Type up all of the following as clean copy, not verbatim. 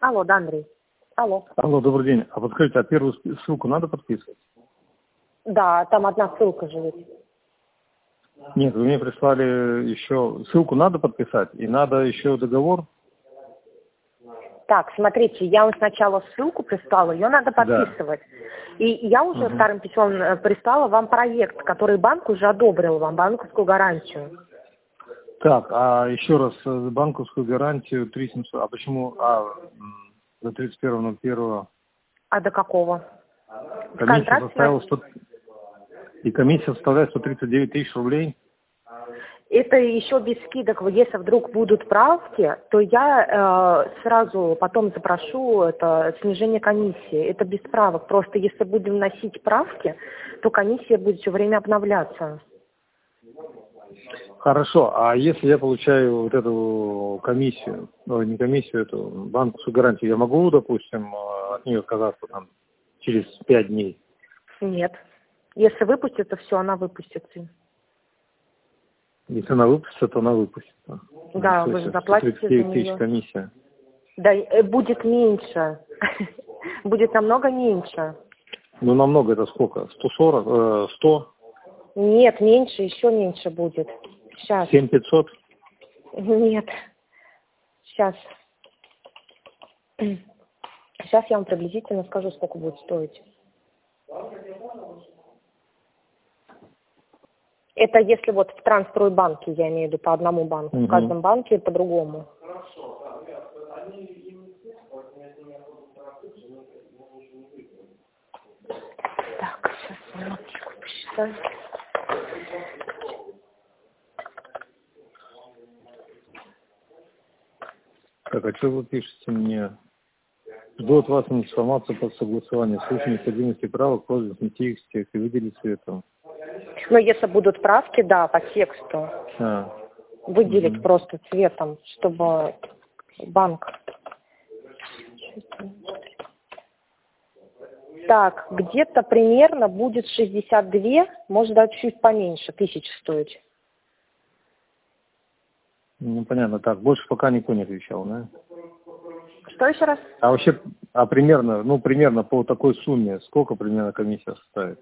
Алло, да, Андрей. Алло. Алло, добрый день. А подскажите, а первую ссылку надо подписывать? Да, там одна ссылка же ведь. Нет, вы мне прислали еще... Ссылку надо подписать, и надо еще договор? Так, смотрите, я вам сначала ссылку прислала, ее надо Да. подписывать. И я уже вторым письмом прислала вам проект, который банк уже одобрил вам, банковскую гарантию. Так, а еще раз, банковскую гарантию 3700. А почему до 31.01 А до какого? комиссия составила 100... И комиссия составляет 139 тысяч рублей? Это еще без скидок. Если вдруг будут правки, то я сразу потом запрошу это снижение комиссии. Это без правок. Просто если будем вносить правки, то комиссия будет все время обновляться. Хорошо, а если я получаю вот эту комиссию, не комиссию, эту банковскую гарантию, я могу, допустим, от нее отказаться там через 5 дней? Нет. Если выпустится, все, она выпустится. Если она выпустится, то она выпустится. Да, вы же заплатите за 39 тысяч нее. комиссия. Да, будет меньше. Будет намного меньше. Ну, намного это сколько? 140? 100? Нет, меньше, еще меньше будет. Сейчас. 7500? Нет. Сейчас. Сейчас я вам приблизительно скажу, сколько будет стоить. Это если вот в Трансстройбанке, я имею в виду, по одному банку. В каждом банке по-другому. Так, сейчас минуточку посчитаю. Так, а что вы пишете мне? Жду от вас информацию по согласованию. В случае необходимости правок, просьба снести их с текста и выделить цветом. Но если будут правки, да, по тексту. Выделить просто цветом, чтобы банк. Так, где-то примерно будет 62, может даже чуть поменьше, 1000 стоить. Ну, понятно. Так, больше пока никто не отвечал, да? Что еще раз? А вообще, примерно по такой сумме, сколько примерно комиссия составит?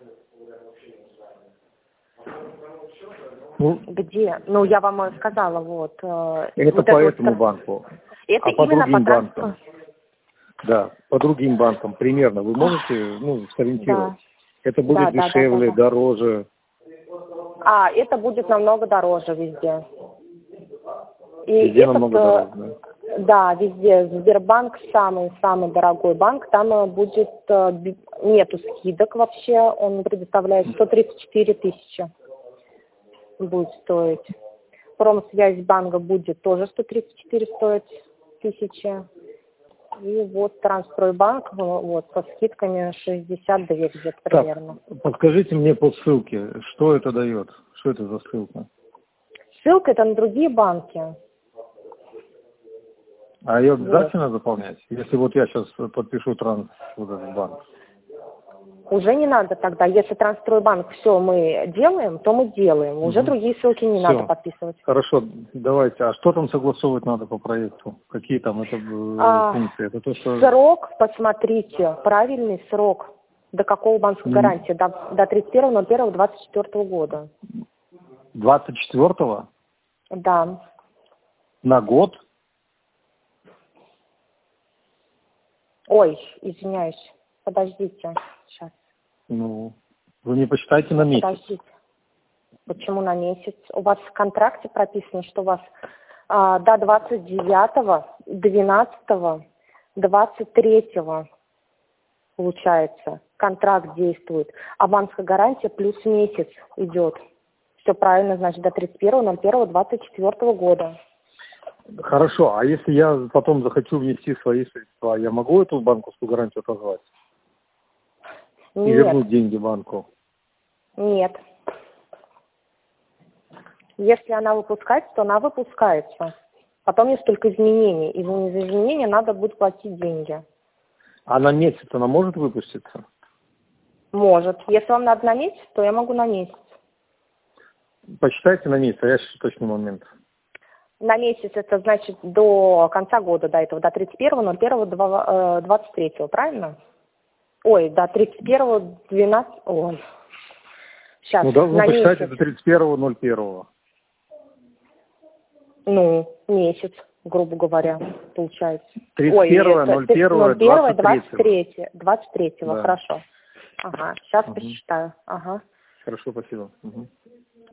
Где? Ну, я вам сказала, вот. Это вот по это этому вот, банку. это А по именно другим по банкам? Да, по другим банкам примерно. Вы можете, сориентировать? Да. Это будет дешевле, дороже? Это будет намного дороже везде. И везде намного дороже, да? Да, везде. Сбербанк самый дорогой банк. Там будет нету скидок вообще. Он предоставляет 134 тысячи. Будет стоить. Промсвязьбанка будет тоже 134 стоить тысячи. И вот Трансстройбанк вот со скидками 62 где-то примерно. Подскажите мне по ссылке, что это дает? Что это за ссылка? Ссылка это на другие банки. А ее обязательно заполнять? Если вот я сейчас подпишу этот банк. Уже не надо тогда. Если Трансстройбанк все мы делаем, то мы делаем. Уже другие ссылки не надо подписывать. Хорошо, давайте. А что там согласовывать надо по проекту? Какие там функции? Это то, что... Срок, посмотрите, правильный срок. До какого банковской гарантии? До 31.01.24 года. 24-го? Да. На год? Ой, извиняюсь. Подождите. Сейчас. Вы мне посчитайте на месяц. Подождите. Почему на месяц? У вас в контракте прописано, что у вас до 29-го, 12-го, 23-го получается. Контракт действует. А банковская гарантия плюс месяц идет. Все правильно, значит, до 31.01.24 года. Хорошо, а если я потом захочу внести свои средства, я могу эту банковскую гарантию отозвать? Нет. И вернуть деньги банку? Нет. Если она выпускается, то она выпускается. Потом есть только изменения. И за изменения надо будет платить деньги. А на месяц она может выпуститься? Может. Если вам надо на месяц, то я могу на месяц. Посчитайте на месяц, а я сейчас точный момент. На месяц это значит до конца года, до этого, до 31.01.23, правильно? Ой, до 31.12. Ой. Сейчас, Ну да, на посчитайте месяц. до 31.01. Ну, месяц, грубо говоря, получается. 31.01.23. 23, Да. хорошо. Ага, сейчас Угу. посчитаю. Ага. Хорошо, спасибо. Угу.